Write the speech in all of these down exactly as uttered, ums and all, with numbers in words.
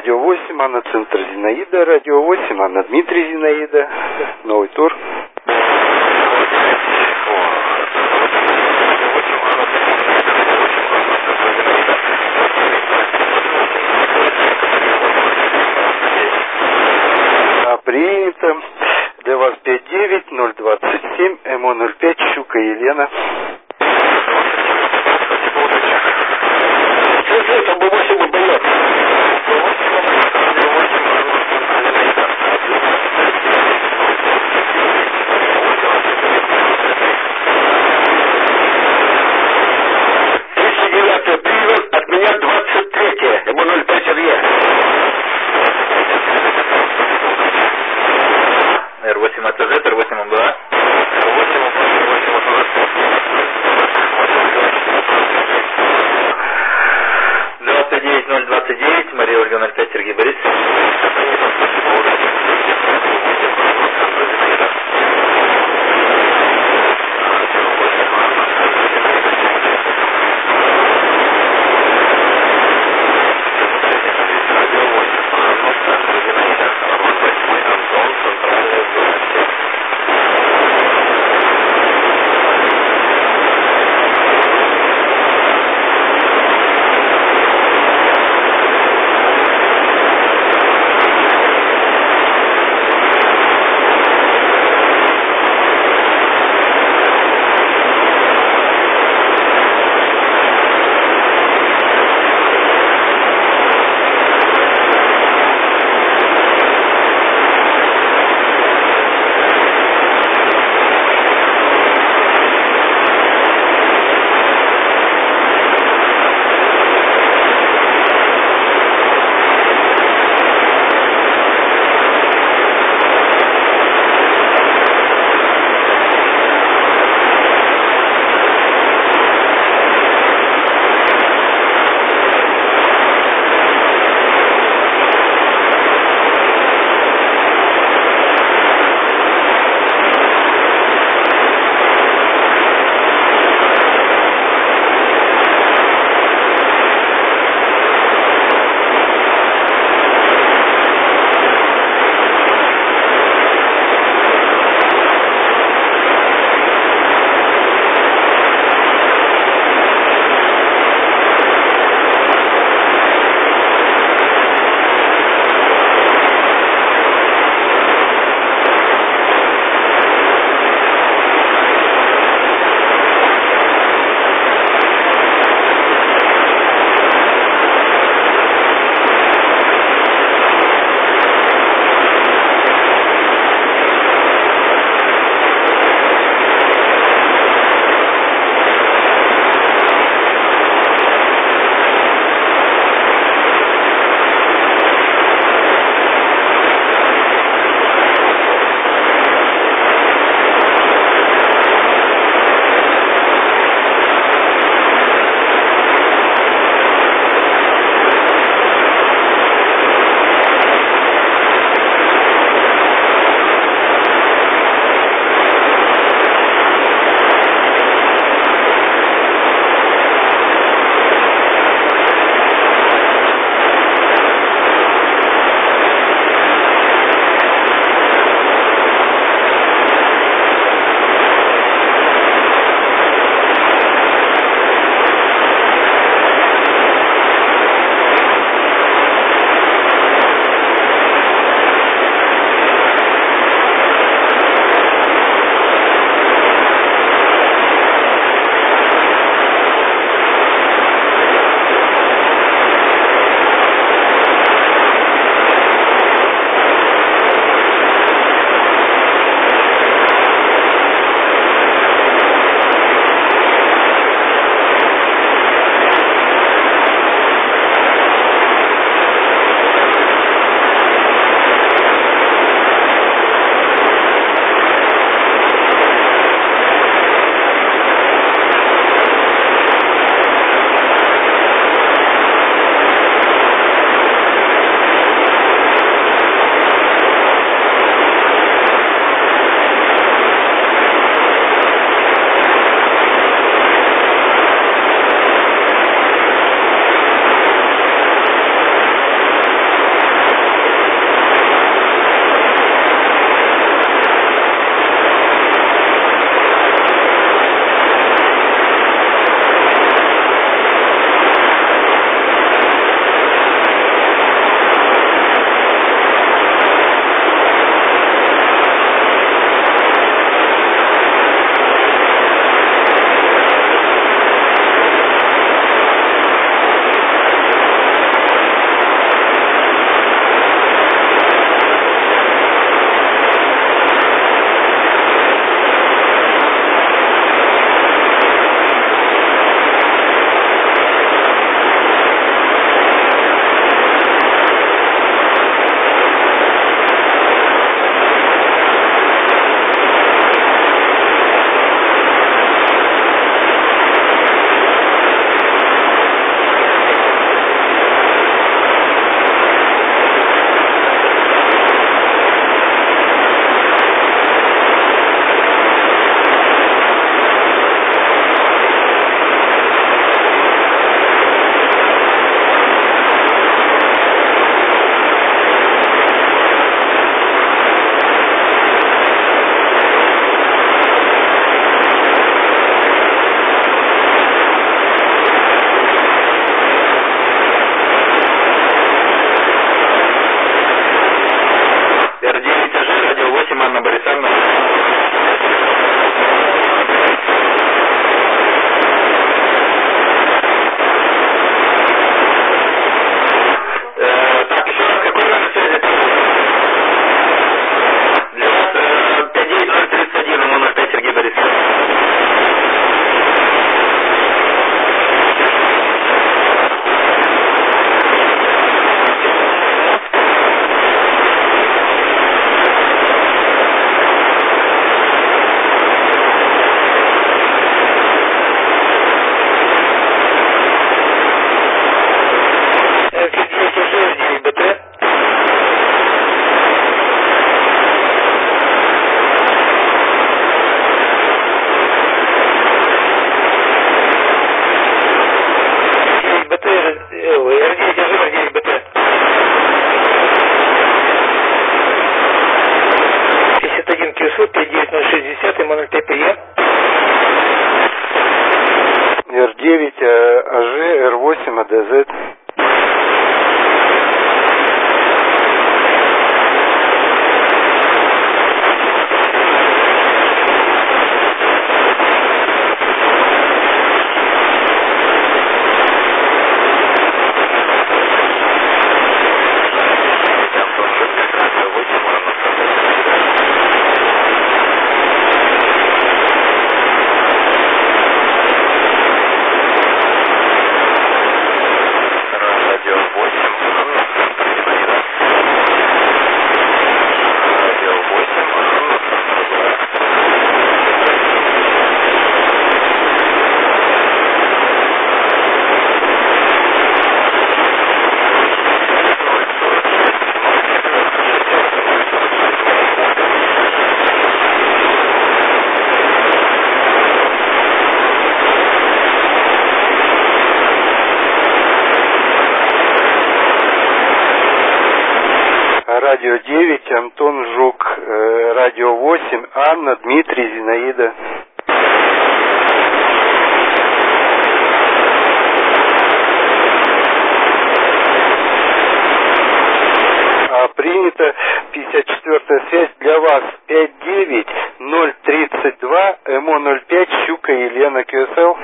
Радио восемь, Анна, центр Зинаида. Радио восемь, Анна, Дмитрий, Зинаида. Новый тур. А, принято. Для вас пять девять ноль двадцать семь, МО ноль пять, Щука Елена. Там бы восемь удалось. тридцать девятое привод, от меня двадцать третье, ему ноль пять Сергей. эр восемь АТЗ, эр восемь МБА. двадцать девять ноль двадцать девять, Мария Ольга ноль пять, Сергей Борис. эр девять, эр девять, бэ тэ. пятьдесят один кюсу, пять девять ноль шестьдесят, эм ноль пять пэ. эр девять, АЖ, эр восемь, АДЗ. Радио девять, Антон Жук, э, радио восемь, Анна, Дмитрий, Зинаида. А, принято. пятьдесят четвёртая связь для вас. пять девять ноль тридцать два, эм о ноль пять, Щука Елена, ку эс эл.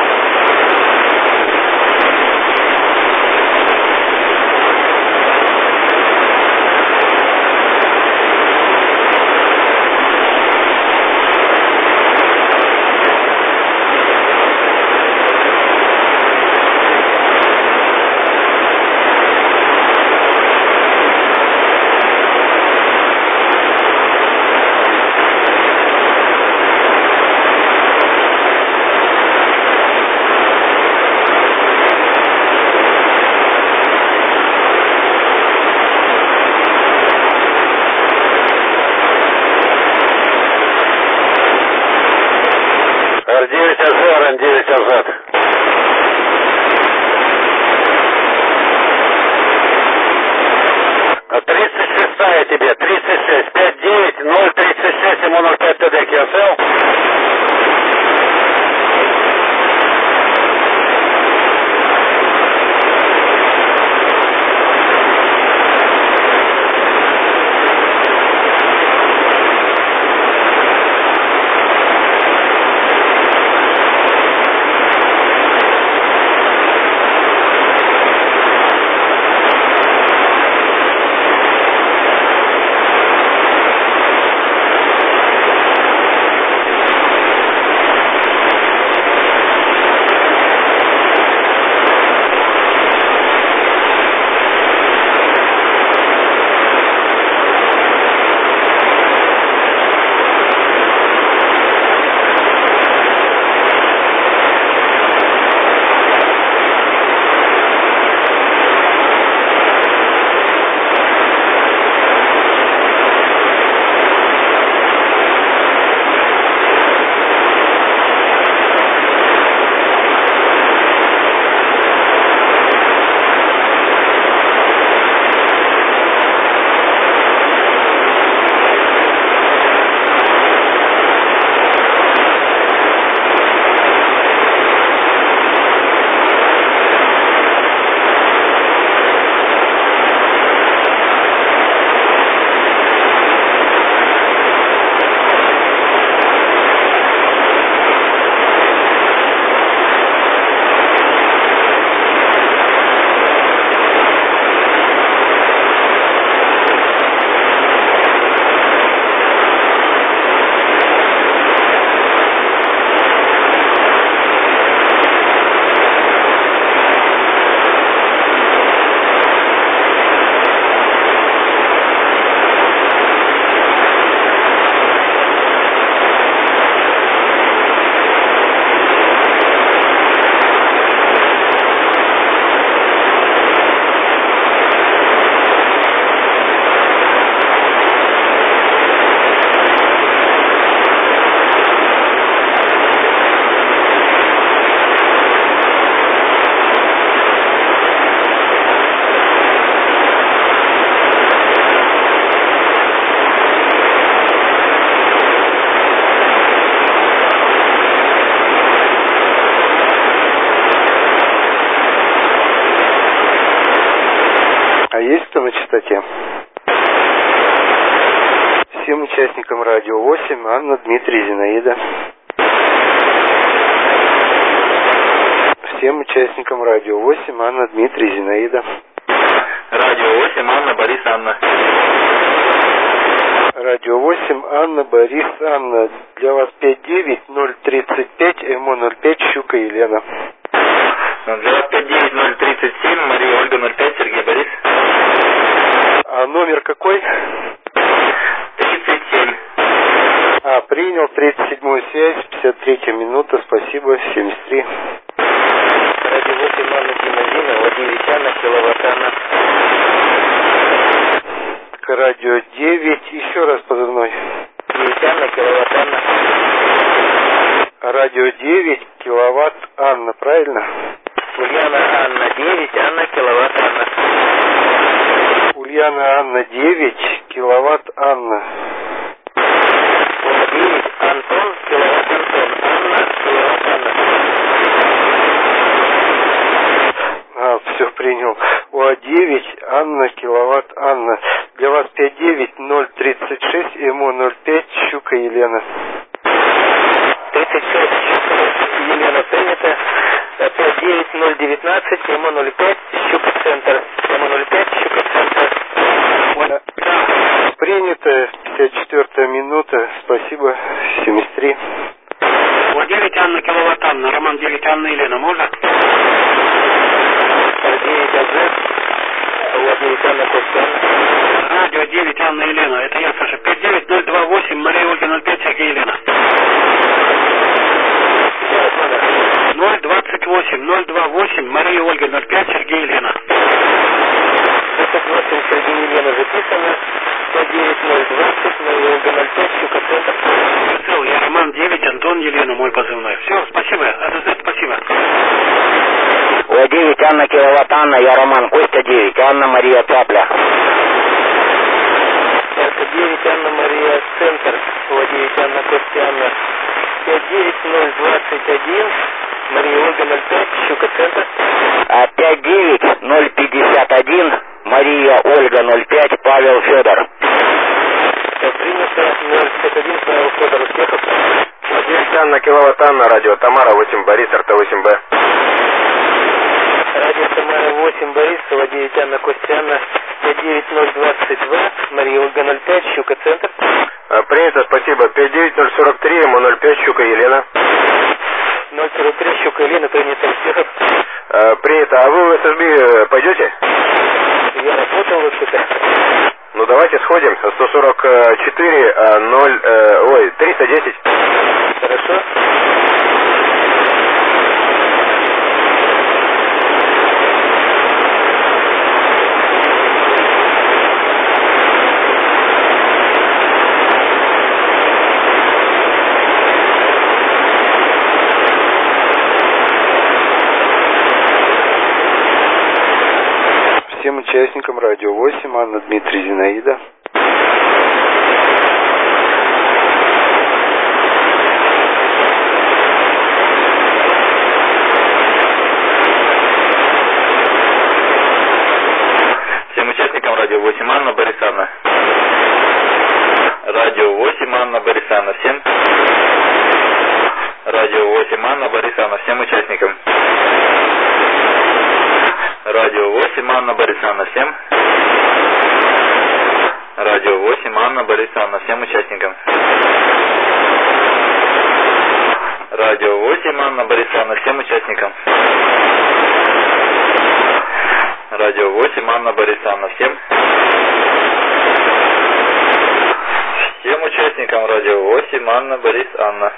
эр девять, АЗ, эр девять, АЗ. тридцать шестая тебе, тридцать шесть, пять девять ноль тридцать шесть, эм ноль пять тэ дэ, ку эс эл. А есть кто на частоте? Всем участникам радио восемь, Анна, Дмитрий, Зинаида. Всем участникам радио восемь, Анна, Дмитрий, Зинаида. Радио восемь, Анна, Борис, Анна. Радио восемь, Анна, Борис, Анна. Для вас пять девять ноль тридцать пять, ЭМО ноль пять, Щука, Елена. Для вас пять девять ноль тридцать семь, Мария, Ольга, ноль пять, Сергей, Борис. А номер какой? тридцать семь. А, принял, тридцать седьмую связь, пятьдесят третья минута, спасибо, семьдесят три. Радио восемь, Анна, Дина, Владимир, Анна, киловатт, Анна. Радио девять, еще раз позывной. девять, Анна, киловатт, Анна. Радио девять, киловатт, Анна, правильно? Ульяна, Анна, девять, Анна, киловатт, Анна. Ульяна, Анна, девять, киловатт, Анна. девять, Антон, киловатт, Антон, Анна, киловатт, Анна. А, все, принял. УА девять, Анна, киловатт, Анна. Для вас пять девять ноль тридцать шесть, ЭМО ноль пять, Щука, Елена. тридцать шесть, Елена, принято. пять девять ноль девятнадцать, ЭМО ноль пять, Щука, центр. ЭМО ноль пять, Щука, центр. Принято, пятьдесят четвёртая минута, спасибо, семьдесят три. Вот девять, Анна, киловатт, Анна. Роман, девять, Анна, Елена, можно? девять, Анна. Вот девять, Анна, Костяна. Радио девять, Анна, Елена. Это я, Саша. пять девять ноль два восемь, Мария, Ольга, ноль пять, Сергей, Елена. ноль двадцать восемь ноль два восемь, Мария, Ольга, ноль пять, Сергей, Елена. двадцать восемь, Сергей, Елена, записано. пять девять ноль двадцать, Мария, Ольга, ноль пять, Щука, центр. Все, я Роман, девять, Антон, Елена, мой позывной. Все, спасибо. АЗЗ, спасибо. О девять, Анна, киловатт, Анна, я Роман, Костя, девять, Анна, Мария, Цапля. девять, Анна, Мария, центр. О девять, Анна, Костя, Анна. пять девять ноль двадцать один, Мария, Ольга, ноль пять, Щука, центр. А пять девять ноль пятьдесят один, Мария, Ольга, ноль пять, Павел, Федор. Принято, ноль пятьдесят один, Павел, Федор, успехов. девять, Анна, киловатт, Анна, радио Тамара, восемь, Борис, РТ восемь Б. Радио Тамара восемь, Борис, девять, Анна, Костя, Анна, пять девять ноль двадцать два, Мария, Ольга, ноль пять, Щука, центр. Принято, спасибо. пять девять ноль сорок три, ЭМО ноль пять, Щука, Елена. ноль сорок три, Щука, Елена, принято, успехов. Принято. А вы в ССБ пойдете? Я работал в ССБ. Ну давайте сходим. сто сорок четыре ноль, ой, триста десять. Хорошо. Всем участникам радио восемь, Анна, Дмитрий, Зинаида. Всем участникам радио восемь, Анна, Борис, Анна. Радио восемь, Анна, Борис, Анна, всем. Радио восемь, Анна, Борис, Анна, всем участникам. Радио восемь, Анна, Борис, Анна, всем. Радио восемь, Анна, Борис, Анна, всем участникам. Радио восемь, Анна, Борис, Анна, всем участникам. Радио восемь, Анна, Борис, Анна, всем. Всем участникам радио восемь, Анна, Борис, Анна.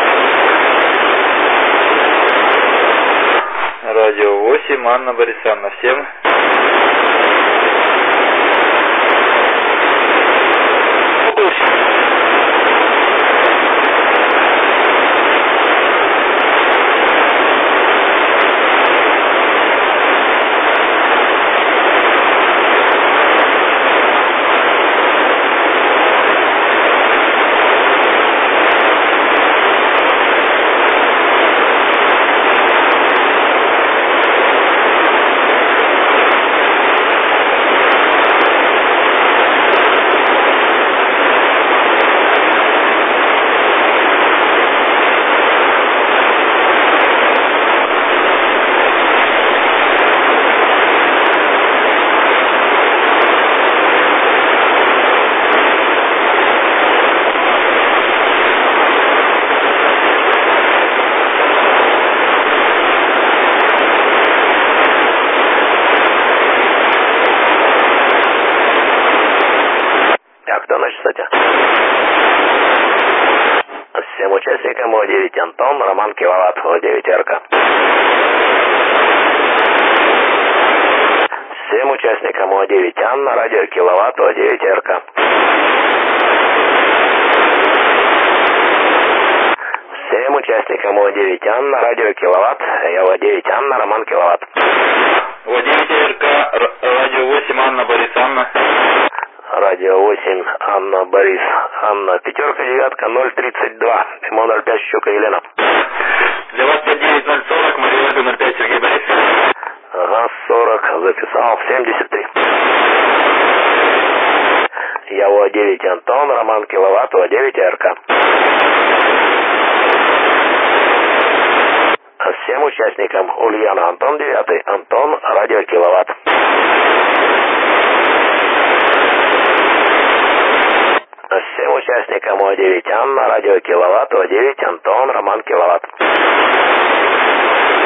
Радио восемь, Анна, Борис, Анна, всем. О девять Антон, Роман Киловатт, О девять РК. Всем участникам О девять Анна, радио Киловатт, О девять РК. Всем участникам О девять Анна, радио Киловатт, я О девять Анна, Роман Киловатт. О девять РК, радио восемь, Анна, Борис, Анна. Радио восемь, Анна, Борис, Анна. Пятерка, девятка, ноль тридцать два. эм о ноль пять, Щука, Елена. Для вас пять девять ноль сорок, Мария Ольга, ноль пять, Сергей Борис. Ага, сорок, записал, семьдесят три. Я О девять Антон, Роман Киловатт, О девять РК. Всем участникам Ульяна Антон девять, Антон, радио Киловатт. Всем участникам О девять Анна, радио Киловатт, О девять Антон, Роман Киловатт.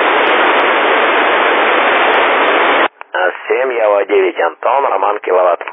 Всем я О девять Антон, Роман Киловатт.